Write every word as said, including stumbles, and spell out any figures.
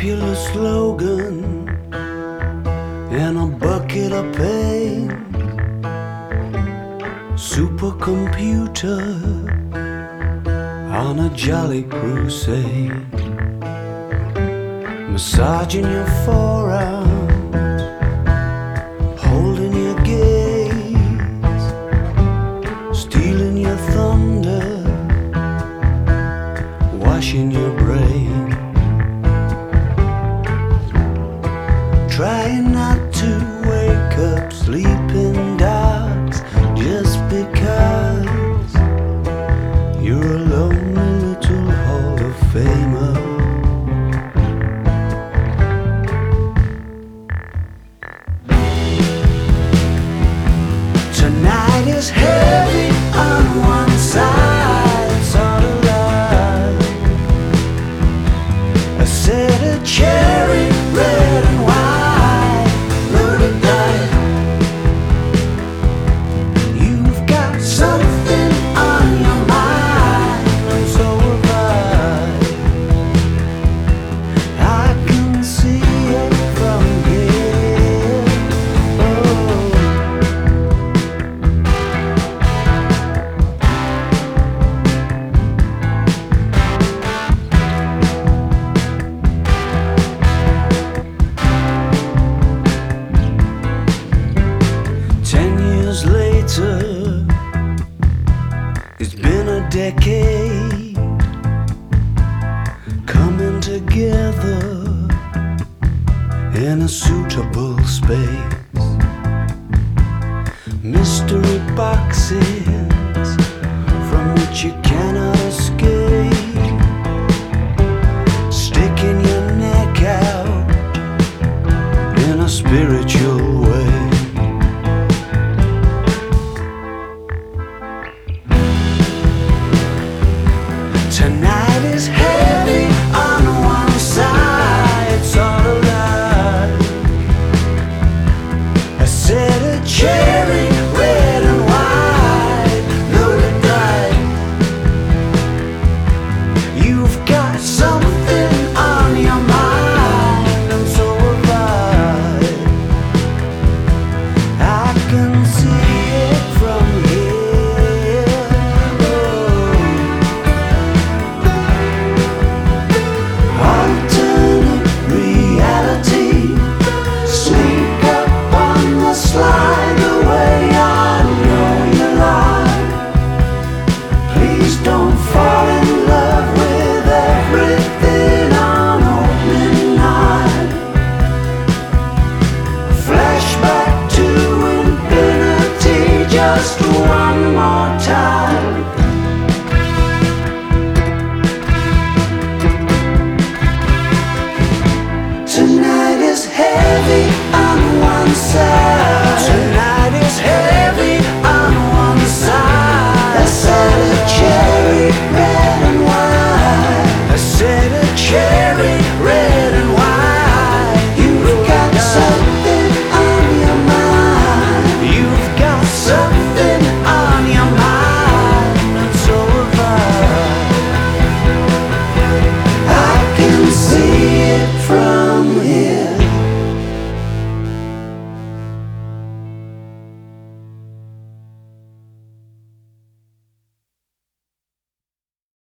popular slogan and a bucket of pain. Supercomputer on a jolly crusade, massaging your forearms, holding your gaze, stealing your thunder, washing your brain. Trying not to wake up sleeping dogs just because you're a lonely little Hall of Famer. Tonight is heavy on one side, sort of like a set of cherry red and white. Later, it's been a decade coming together in a suitable space. Mystery boxes from which you cannot escape, sticking your neck out in a spiritual way. Tonight is heavy on one side, sort of like a set of cherry red and white, loaded dice. You've got something on your mind, and so have I. I can see it from here. Alternate reality, sneak up on the slide the way I know you lie. Please don't fall in love with everything on opening night. Flashback to infinity just one more time.